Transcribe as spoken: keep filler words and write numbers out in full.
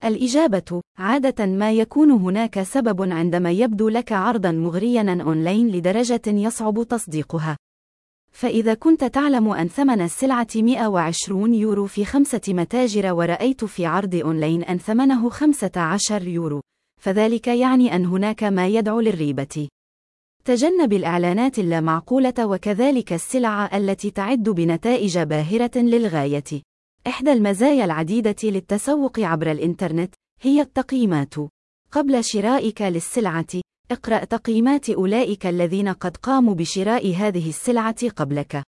الإجابة: عادة ما يكون هناك سبب عندما يبدو لك عرضاً مغرياً أونلاين لدرجة يصعب تصديقها. فإذا كنت تعلم أن ثمن السلعة مئة وعشرين يورو في خمسة متاجر ورأيت في عرض أونلاين أن ثمنه خمسة عشر يورو، فذلك يعني أن هناك ما يدعو للريبة. تجنب الإعلانات اللامعقولة وكذلك السلع التي تعد بنتائج باهرة للغاية. إحدى المزايا العديدة للتسوق عبر الإنترنت هي التقييمات. قبل شرائك للسلعة، اقرأ تقييمات أولئك الذين قد قاموا بشراء هذه السلعة قبلك.